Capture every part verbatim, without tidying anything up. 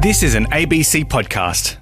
This is an A B C podcast.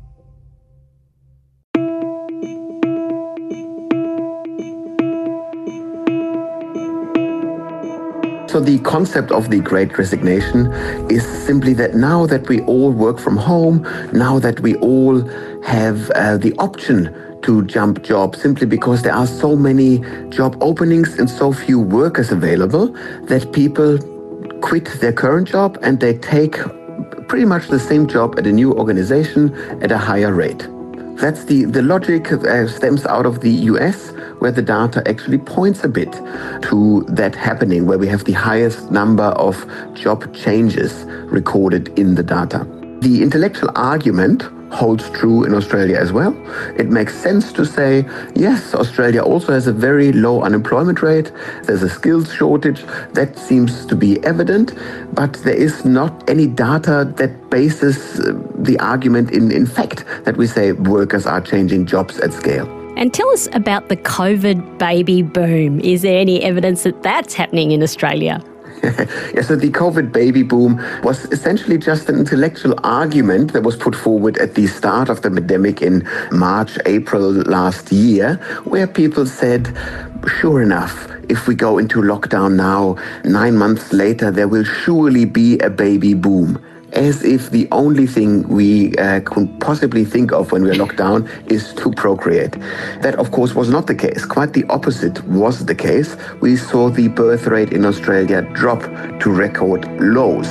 So the concept of the Great Resignation is simply that now that we all work from home, now that we all have uh, the option to jump jobs simply because there are so many job openings and so few workers available, that people quit their current job and they take pretty much the same job at a new organization at a higher rate. That's the, the logic uh, stems out of the U S, where the data actually points a bit to that happening, where we have the highest number of job changes recorded in the data. The intellectual argument holds true in Australia as well. It makes sense to say, yes, Australia also has a very low unemployment rate. There's a skills shortage. That seems to be evident, but there is not any data that bases the argument in, in fact that we say workers are changing jobs at scale. And tell us about the COVID baby boom. Is there any evidence that that's happening in Australia? Yeah, so the COVID baby boom was essentially just an intellectual argument that was put forward at the start of the pandemic in March, April last year, where people said, sure enough, if we go into lockdown now, nine months later, there will surely be a baby boom. As if the only thing we uh, could possibly think of when we're locked down is to procreate. That, of course, was not the case. Quite the opposite was the case. We saw the birth rate in Australia drop to record lows.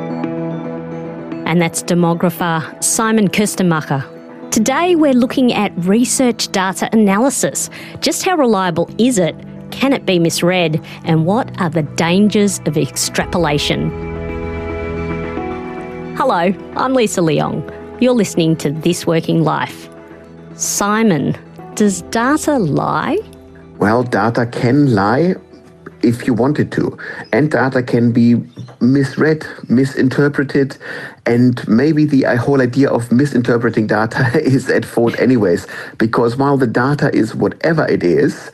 And that's demographer Simon Kustenmacher. Today, we're looking at research data analysis. Just how reliable is it? Can it be misread? And what are the dangers of extrapolation? Hello, I'm Lisa Leong. You're listening to This Working Life. Simon, does data lie? Well, data can lie if you want it to. And data can be misread, misinterpreted, and maybe the whole idea of misinterpreting data is at fault anyways. Because while the data is whatever it is,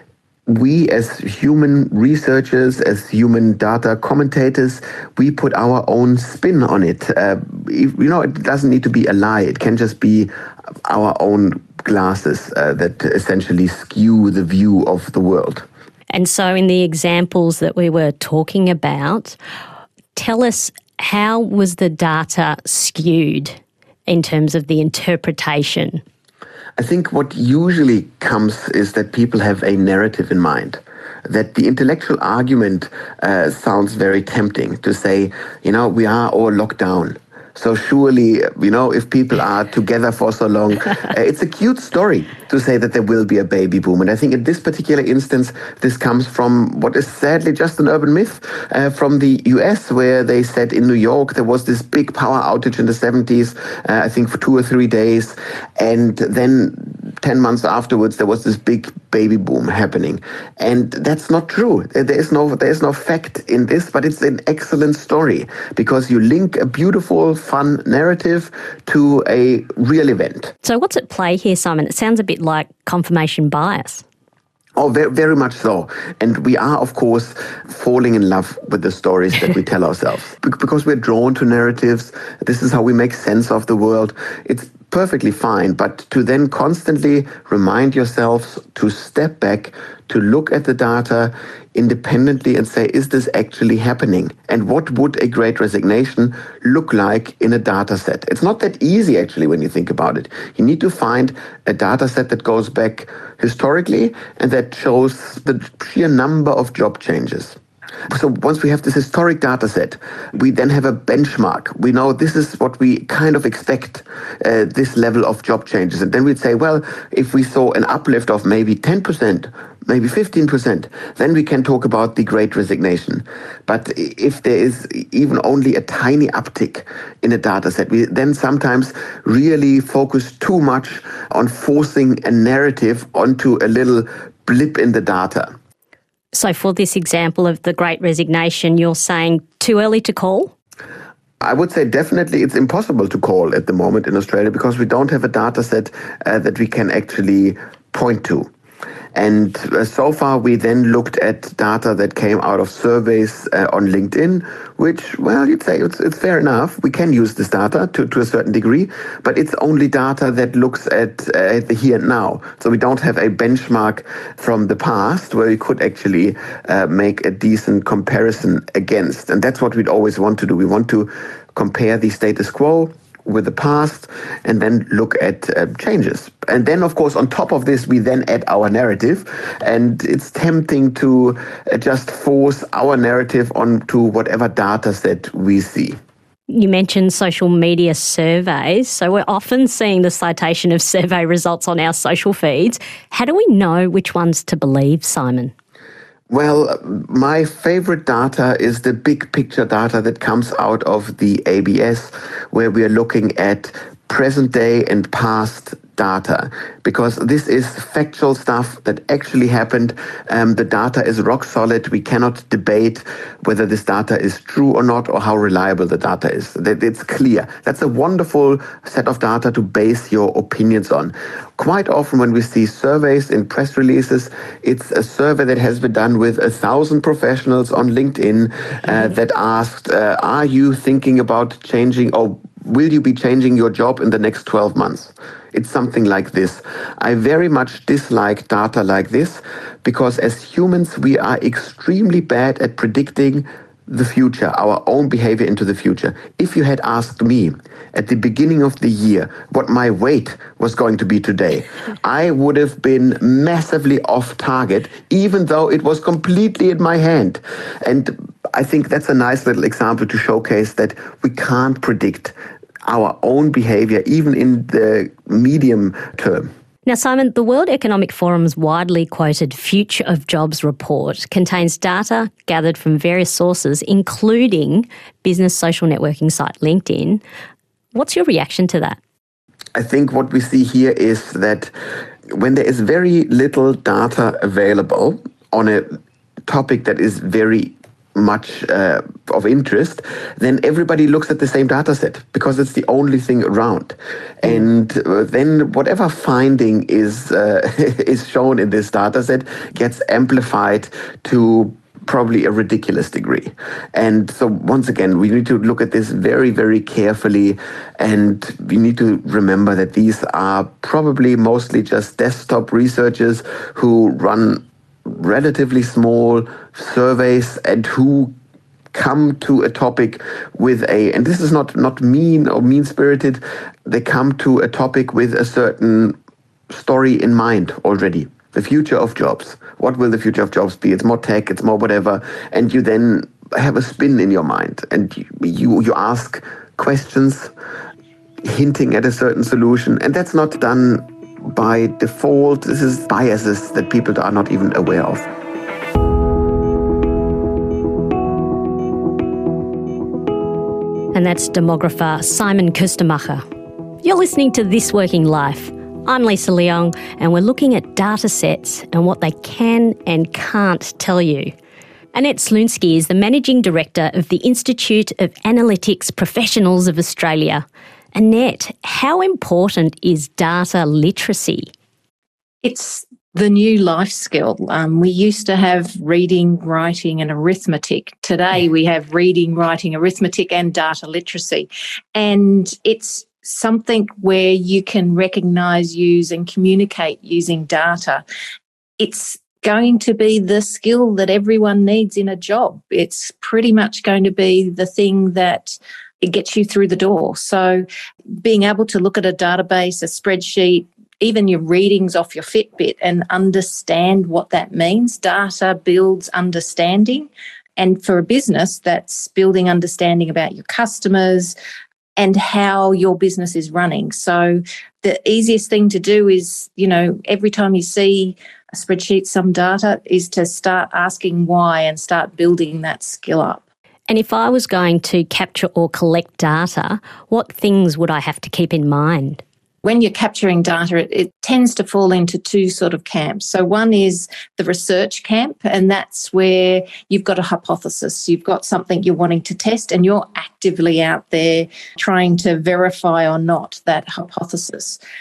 we as human researchers, as human data commentators, we put our own spin on it. Uh, if, you know, it doesn't need to be a lie. It can just be our own glasses uh, that essentially skew the view of the world. And so in the examples that we were talking about, tell us, how was the data skewed in terms of the interpretation? I think what usually comes is that people have a narrative in mind, that the intellectual argument uh, sounds very tempting to say, you know, we are all locked down. So surely, you know, if people are together for so long, uh, it's a cute story to say that there will be a baby boom. And I think in this particular instance, this comes from what is sadly just an urban myth uh, from the U S, where they said in New York there was this big power outage in the seventies, uh, I think for two or three days. And then ten months afterwards, there was this big baby boom happening. And that's not true. There is no, there is no fact in this, but it's an excellent story because you link a beautiful, fun narrative to a real event. So what's at play here, Simon? It sounds a bit like confirmation bias. Oh, very, very much so. And we are, of course, falling in love with the stories that we tell ourselves. Because we're drawn to narratives. This is how we make sense of the world. It's perfectly fine. But to then constantly remind yourselves to step back, to look at the data independently and say, is this actually happening? And what would a Great Resignation look like in a data set? It's not that easy, actually, when you think about it. You need to find a data set that goes back historically and that shows the sheer number of job changes. So once we have this historic data set, we then have a benchmark. We know this is what we kind of expect, uh, this level of job changes. And then we'd say, well, if we saw an uplift of maybe ten percent, maybe fifteen percent, then we can talk about the Great Resignation. But if there is even only a tiny uptick in a data set, we then sometimes really focus too much on forcing a narrative onto a little blip in the data. So for this example of the Great Resignation, you're saying too early to call? I would say definitely it's impossible to call at the moment in Australia because we don't have a data set uh, that we can actually point to. And uh, so far, we then looked at data that came out of surveys uh, on LinkedIn, which, well, you'd say it's, it's fair enough. We can use this data to, to a certain degree, but it's only data that looks at, uh, at the here and now. So we don't have a benchmark from the past where we could actually uh, make a decent comparison against. And that's what we'd always want to do. We want to compare the status quo with the past and then look at uh, changes. And then, of course, on top of this, we then add our narrative. And it's tempting to uh, just force our narrative onto whatever data set we see. You mentioned social media surveys, so we're often seeing the citation of survey results on our social feeds. How do we know which ones to believe, Simon? Well, my favorite data is the big picture data that comes out of the A B S, where we are looking at present day and past data, because this is factual stuff that actually happened. Um, the data is rock solid. We cannot debate whether this data is true or not, or how reliable the data is. It's clear. That's a wonderful set of data to base your opinions on. Quite often when we see surveys in press releases, it's a survey that has been done with a thousand professionals on LinkedIn uh, that asked, uh, are you thinking about changing, or will you be changing your job in the next twelve months? It's something like this. I very much dislike data like this because as humans, we are extremely bad at predicting the future, our own behavior into the future. If you had asked me at the beginning of the year what my weight was going to be today, I would have been massively off target, even though it was completely in my hand. And I think that's a nice little example to showcase that we can't predict our own behavior, even in the medium term. Now, Simon, the World Economic Forum's widely quoted Future of Jobs report contains data gathered from various sources, including business social networking site LinkedIn. What's your reaction to that? I think what we see here is that when there is very little data available on a topic that is very much uh, of interest, then everybody looks at the same data set because it's the only thing around. And uh, then whatever finding is uh, is shown in this data set gets amplified to probably a ridiculous degree. And so once again, we need to look at this very, very carefully, and we need to remember that these are probably mostly just desktop researchers who run relatively small surveys and who come to a topic with a, and this is not, not mean or mean-spirited, they come to a topic with a certain story in mind already. The future of jobs. What will the future of jobs be? It's more tech, it's more whatever. And you then have a spin in your mind and you, you, you ask questions hinting at a certain solution. And that's not done by default. This is biases that people are not even aware of. And that's demographer Simon Kustermacher. You're listening to This Working Life. I'm Lisa Leong, and we're looking at data sets and what they can and can't tell you. Annette Slunsky is the Managing Director of the Institute of Analytics Professionals of Australia. Annette, how important is data literacy? It's the new life skill. Um, we used to have reading, writing and arithmetic. Today we have reading, writing, arithmetic and data literacy. And it's something where you can recognise, use and communicate using data. It's going to be the skill that everyone needs in a job. It's pretty much going to be the thing that it gets you through the door. So being able to look at a database, a spreadsheet, even your readings off your Fitbit and understand what that means. Data builds understanding. And for a business, that's building understanding about your customers and how your business is running. So the easiest thing to do is, you know, every time you see a spreadsheet, some data, is to start asking why and start building that skill up. And if I was going to capture or collect data, what things would I have to keep in mind? When you're capturing data, it, it tends to fall into two sort of camps. So one is the research camp, and that's where you've got a hypothesis, you've got something you're wanting to test, and you're actively out there trying to verify or not that hypothesis.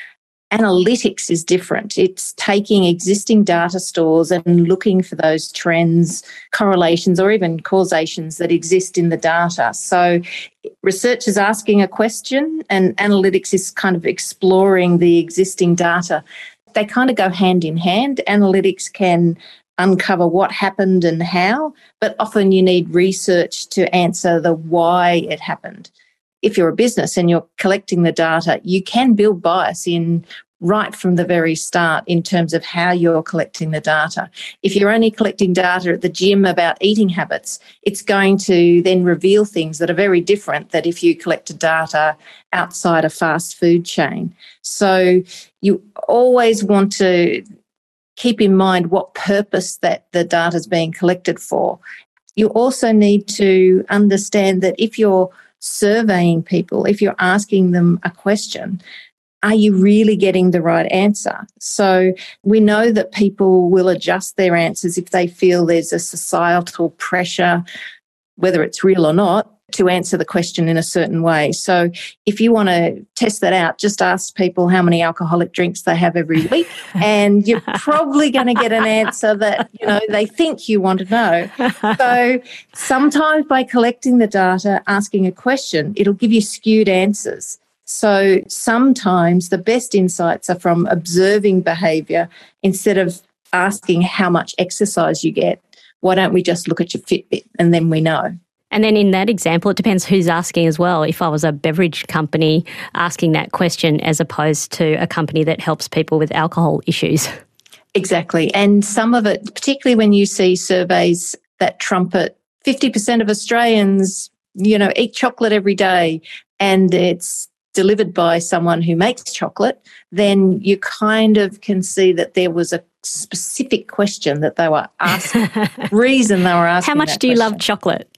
Analytics is different. It's taking existing data stores and looking for those trends, correlations, or even causations that exist in the data. So research is asking a question and analytics is kind of exploring the existing data. They kind of go hand in hand. Analytics can uncover what happened and how, but often you need research to answer the why it happened. If you're a business and you're collecting the data, you can build bias in right from the very start in terms of how you're collecting the data. If you're only collecting data at the gym about eating habits, it's going to then reveal things that are very different than if you collected data outside a fast food chain. So you always want to keep in mind what purpose that the data is being collected for. You also need to understand that if you're surveying people, if you're asking them a question, are you really getting the right answer? So we know that people will adjust their answers if they feel there's a societal pressure, whether it's real or not, to answer the question in a certain way. So if you want to test that out, just ask people how many alcoholic drinks they have every week, and you're probably going to get an answer that, you know, they think you want to know. So sometimes by collecting the data, asking a question, it'll give you skewed answers. So sometimes the best insights are from observing behaviour instead of asking how much exercise you get. Why don't we just look at your Fitbit and then we know? And then in that example, it depends who's asking as well. If I was a beverage company asking that question as opposed to a company that helps people with alcohol issues. Exactly. And some of it, particularly when you see surveys that trumpet fifty percent of Australians, you know, eat chocolate every day, and it's delivered by someone who makes chocolate, then you kind of can see that there was a specific question that they were asking, reason they were asking. How much do you question. love chocolate?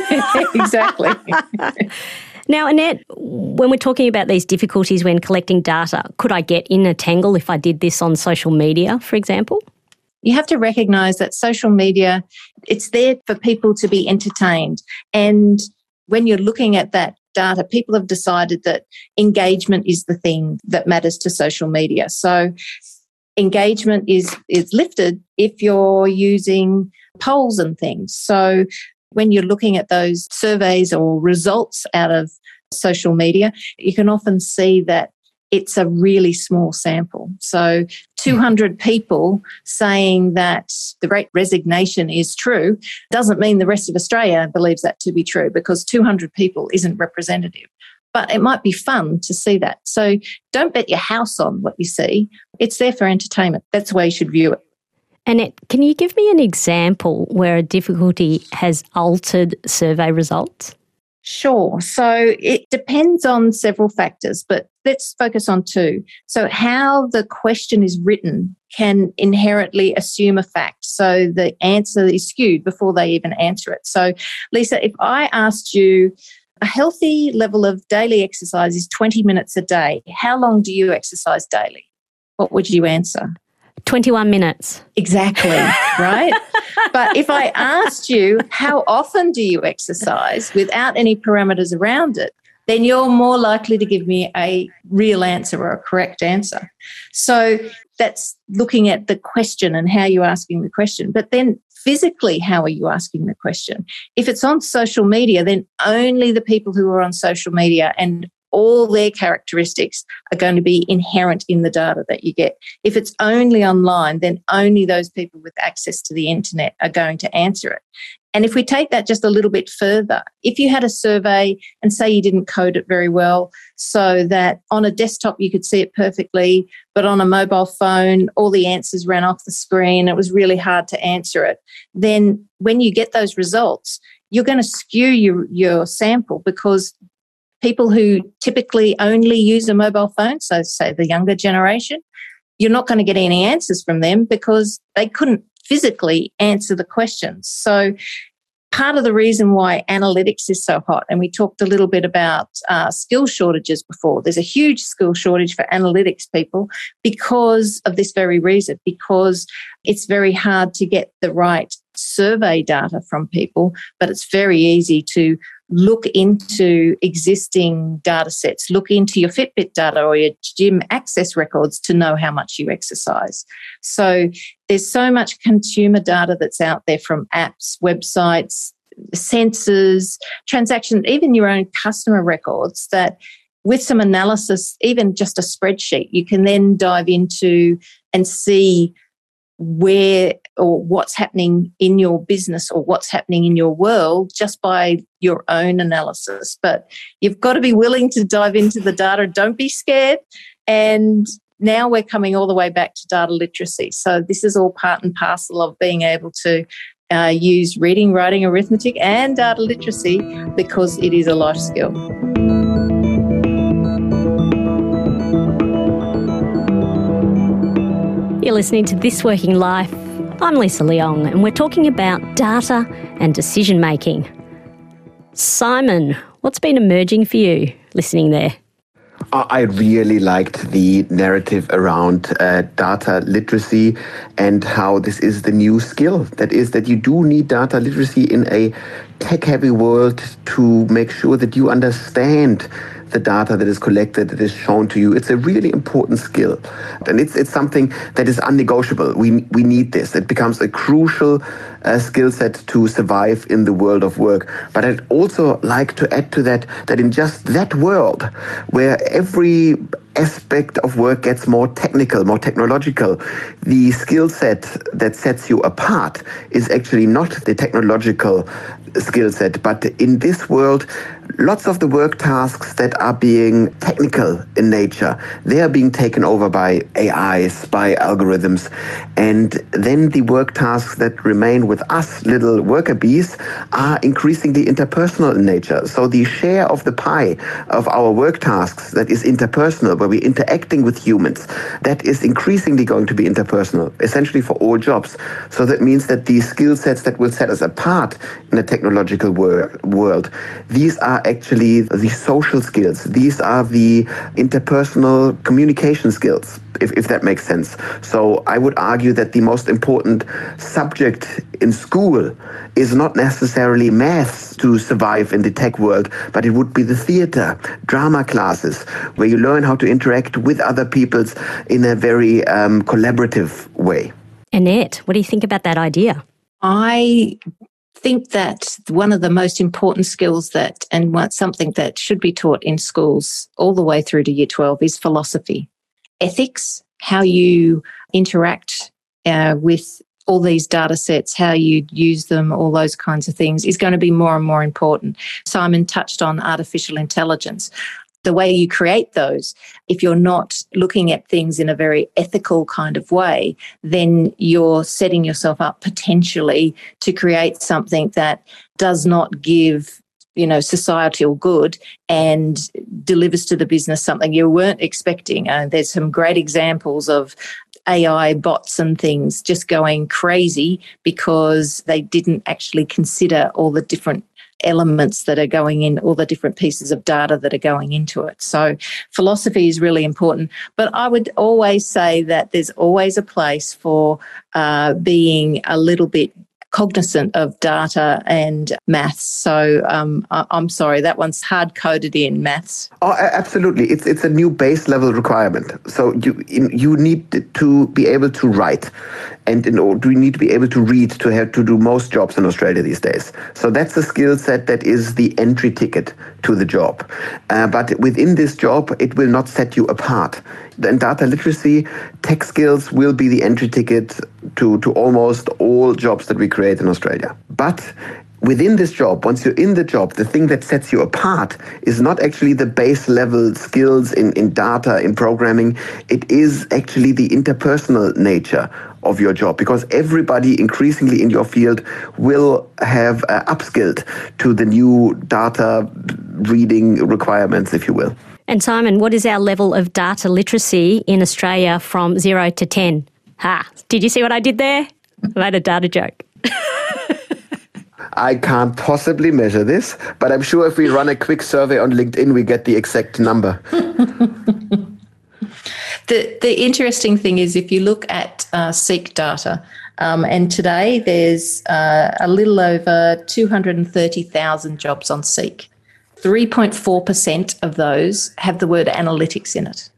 Exactly. Now, Annette, when we're talking about these difficulties when collecting data, could I get in a tangle if I did this on social media, for example? You have to recognise that social media, it's there for people to be entertained. And when you're looking at that data, people have decided that engagement is the thing that matters to social media. So engagement is, is lifted if you're using polls and things. So when you're looking at those surveys or results out of social media, you can often see that it's a really small sample. So two hundred people saying that the Great Resignation is true doesn't mean the rest of Australia believes that to be true, because two hundred people isn't representative. But it might be fun to see that. So don't bet your house on what you see. It's there for entertainment. That's the way you should view it. Annette, can you give me an example where a difficulty has altered survey results? Sure. So it depends on several factors, but let's focus on two. So how the question is written can inherently assume a fact. So the answer is skewed before they even answer it. So Lisa, if I asked you, a healthy level of daily exercise is twenty minutes a day. How long do you exercise daily? What would you answer? twenty-one minutes. Exactly, right? But if I asked you, how often do you exercise without any parameters around it, then you're more likely to give me a real answer or a correct answer. So that's looking at the question and how you're asking the question. But then physically, how are you asking the question? If it's on social media, then only the people who are on social media and all their characteristics are going to be inherent in the data that you get. If it's only online, then only those people with access to the internet are going to answer it. And if we take that just a little bit further, if you had a survey and say you didn't code it very well, so that on a desktop you could see it perfectly, but on a mobile phone, all the answers ran off the screen, it was really hard to answer it, then when you get those results, you're going to skew your, your sample, because people who typically only use a mobile phone, so say the younger generation, you're not going to get any answers from them because they couldn't physically answer the questions. So part of the reason why analytics is so hot, and we talked a little bit about uh, skill shortages before, there's a huge skill shortage for analytics people because of this very reason, because it's very hard to get the right survey data from people, but it's very easy to look into existing data sets, look into your Fitbit data or your gym access records to know how much you exercise. So there's so much consumer data that's out there from apps, websites, sensors, transactions, even your own customer records, that with some analysis, even just a spreadsheet, you can then dive into and see where or what's happening in your business or what's happening in your world just by your own analysis. But you've got to be willing to dive into the data. Don't be scared. And now we're coming all the way back to data literacy. So this is all part and parcel of being able to uh, use reading, writing, arithmetic and data literacy, because it is a life skill. You're listening to This Working Life. I'm Lisa Leong, and we're talking about data and decision making. Simon, what's been emerging for you listening there? I really liked the narrative around uh, data literacy and how this is the new skill. That is that you do need data literacy in a tech-heavy world to make sure that you understand the data that is collected, that is shown to you. It's a really important skill. And it's it's something that is unnegotiable. We we need this. It becomes a crucial uh, skill set to survive in the world of work. But I'd also like to add to that, that in just that world, where every aspect of work gets more technical, more technological, the skill set that sets you apart is actually not the technological skill set, but in this world, lots of the work tasks that are being technical in nature, they are being taken over by A Is, by algorithms. And then the work tasks that remain with us little worker bees are increasingly interpersonal in nature. So the share of the pie of our work tasks that is interpersonal, where we're interacting with humans, that is increasingly going to be interpersonal, essentially for all jobs. So that means that the skill sets that will set us apart in a technological wor- world, these are actually the social skills. These are the interpersonal communication skills, if, if that makes sense. So I would argue that the most important subject in school is not necessarily maths to survive in the tech world, but it would be the theater, drama classes, where you learn how to interact with other people in a very um, collaborative way. Annette, what do you think about that idea? I think that one of the most important skills that, and what, something that should be taught in schools all the way through to year twelve, is philosophy, ethics, how you interact uh, with all these data sets, how you use them, all those kinds of things is going to be more and more important. Simon touched on artificial intelligence. The way you create those, if you're not looking at things in a very ethical kind of way, then you're setting yourself up potentially to create something that does not give, you know, societal good and delivers to the business something you weren't expecting. Uh, there's some great examples of A I bots and things just going crazy because they didn't actually consider all the different elements that are going in, all the different pieces of data that are going into it. So philosophy is really important. But I would always say that there's always a place for uh, being a little bit cognizant of data and maths. So um, I- I'm sorry, that one's hard-coded in maths. Oh, absolutely. It's it's a new base level requirement. So you you need to be able to write, and in order you need to be able to read to have to do most jobs in Australia these days. So that's a skill set that is the entry ticket to the job. Uh, but within this job, it will not set you apart. Then data literacy, tech skills will be the entry ticket to, to almost all jobs that we create in Australia. But within this job, once you're in the job, the thing that sets you apart is not actually the base level skills in, in data, in programming. It is actually the interpersonal nature of your job, because everybody increasingly in your field will have uh, upskilled to the new data reading requirements, if you will. And Simon, what is our level of data literacy in Australia from zero to ten? Ha, did you see what I did there? I made a data joke. I can't possibly measure this, but I'm sure if we run a quick survey on LinkedIn, we get the exact number. The the interesting thing is, if you look at uh, Seek data, Um, and today there's uh, a little over two hundred thirty thousand jobs on Seek. three point four percent of those have the word analytics in it.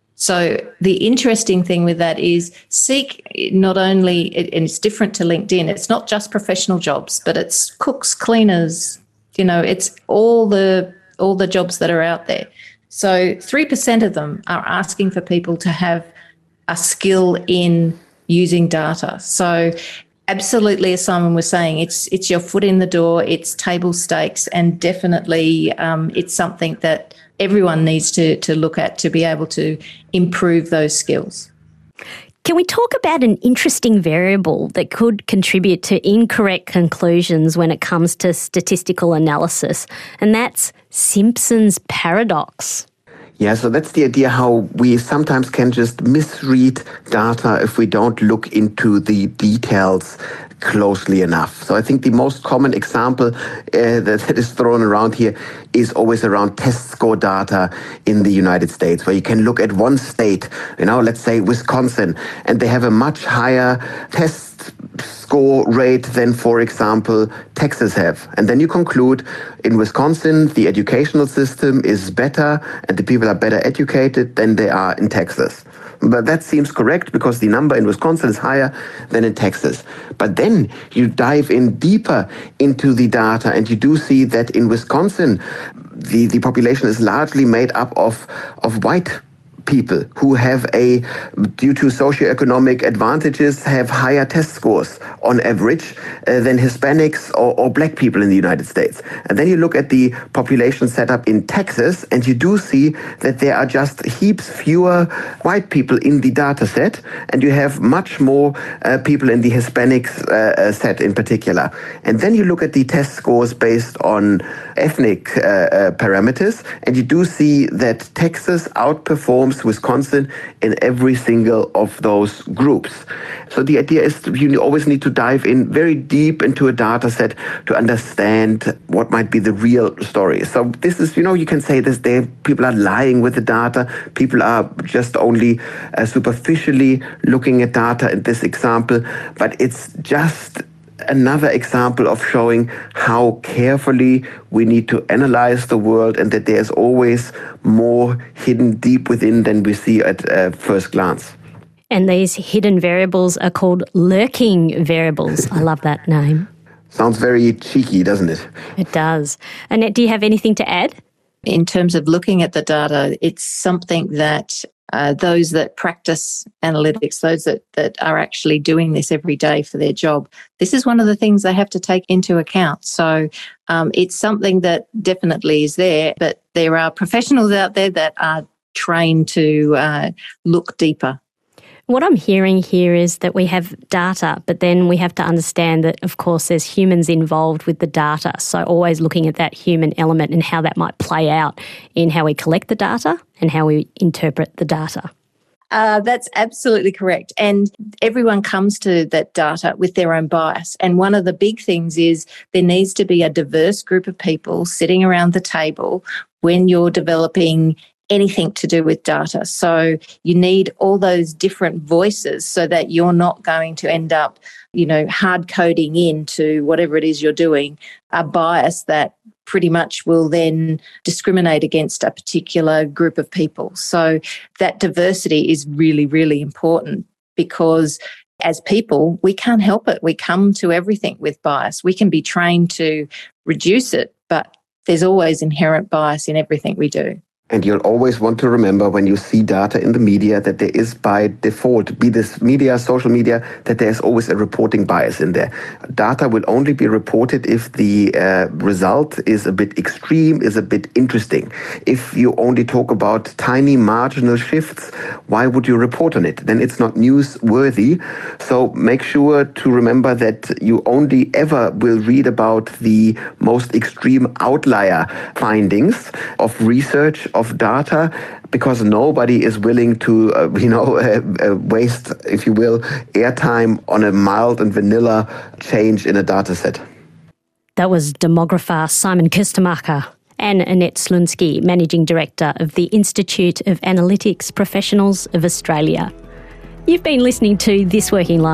So the interesting thing with that is Seek not only, and it's different to LinkedIn, it's not just professional jobs, but it's cooks, cleaners, you know, it's all the all the jobs that are out there. So three percent of them are asking for people to have a skill in using data. So absolutely, as Simon was saying, it's it's your foot in the door, it's table stakes, and definitely um, it's something that everyone needs to, to look at to be able to improve those skills. Can we talk about an interesting variable that could contribute to incorrect conclusions when it comes to statistical analysis? And that's Simpson's paradox. Yeah, so that's the idea how we sometimes can just misread data if we don't look into the details closely enough. So I think the most common example uh, that, that is thrown around here is always around test score data in the United States, where you can look at one state, you know, let's say Wisconsin, and they have a much higher test score rate than, for example, Texas have. And then you conclude in Wisconsin, the educational system is better and the people are better educated than they are in Texas. But that seems correct because the number in Wisconsin is higher than in Texas. But then you dive in deeper into the data and you do see that in Wisconsin, the, the population is largely made up of, of white people who have a, due to socioeconomic advantages, have higher test scores on average uh, than Hispanics or, or black people in the United States. And then you look at the population setup in Texas and you do see that there are just heaps fewer white people in the data set, and you have much more uh, people in the Hispanics uh, set in particular. And then you look at the test scores based on ethnic uh, uh, parameters, and you do see that Texas outperforms Wisconsin in every single of those groups. So the idea is you always need to dive in very deep into a data set to understand what might be the real story. So this is, you know, you can say this, they, people are lying with the data, people are just only uh, superficially looking at data in this example, but it's just another example of showing how carefully we need to analyze the world, and that there's always more hidden deep within than we see at uh, first glance. And these hidden variables are called lurking variables. I love that name. Sounds very cheeky, doesn't it? It does. Annette, do you have anything to add? In terms of looking at the data, it's something that uh, those that practice analytics, those that, that are actually doing this every day for their job, this is one of the things they have to take into account. So um, it's something that definitely is there, but there are professionals out there that are trained to uh, look deeper. What I'm hearing here is that we have data, but then we have to understand that, of course, there's humans involved with the data. So always looking at that human element and how that might play out in how we collect the data and how we interpret the data. Uh, that's absolutely correct. And everyone comes to that data with their own bias. And one of the big things is there needs to be a diverse group of people sitting around the table when you're developing anything to do with data. So you need all those different voices so that you're not going to end up, you know, hard coding into whatever it is you're doing a bias that pretty much will then discriminate against a particular group of people. So that diversity is really, really important, because as people, we can't help it. We come to everything with bias. We can be trained to reduce it, but there's always inherent bias in everything we do. And you'll always want to remember when you see data in the media that there is by default, be this media, social media, that there's always a reporting bias in there. Data will only be reported if the uh, result is a bit extreme, is a bit interesting. If you only talk about tiny marginal shifts, why would you report on it? Then it's not newsworthy. So make sure to remember that you only ever will read about the most extreme outlier findings of research, of data, because nobody is willing to, uh, you know, uh, uh, waste, if you will, airtime on a mild and vanilla change in a data set. That was demographer Simon Kistemacher and Annette Slunsky, Managing Director of the Institute of Analytics Professionals of Australia. You've been listening to This Working Life.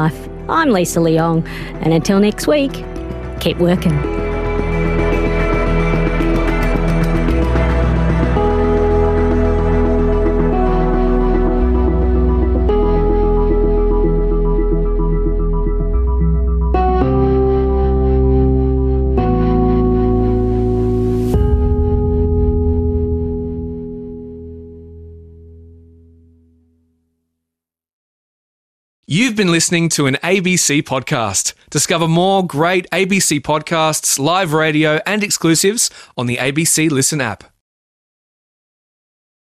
I'm Lisa Leong, and until next week, keep working. You've been listening to an A B C podcast. Discover more great A B C podcasts, live radio, and exclusives on the A B C Listen app.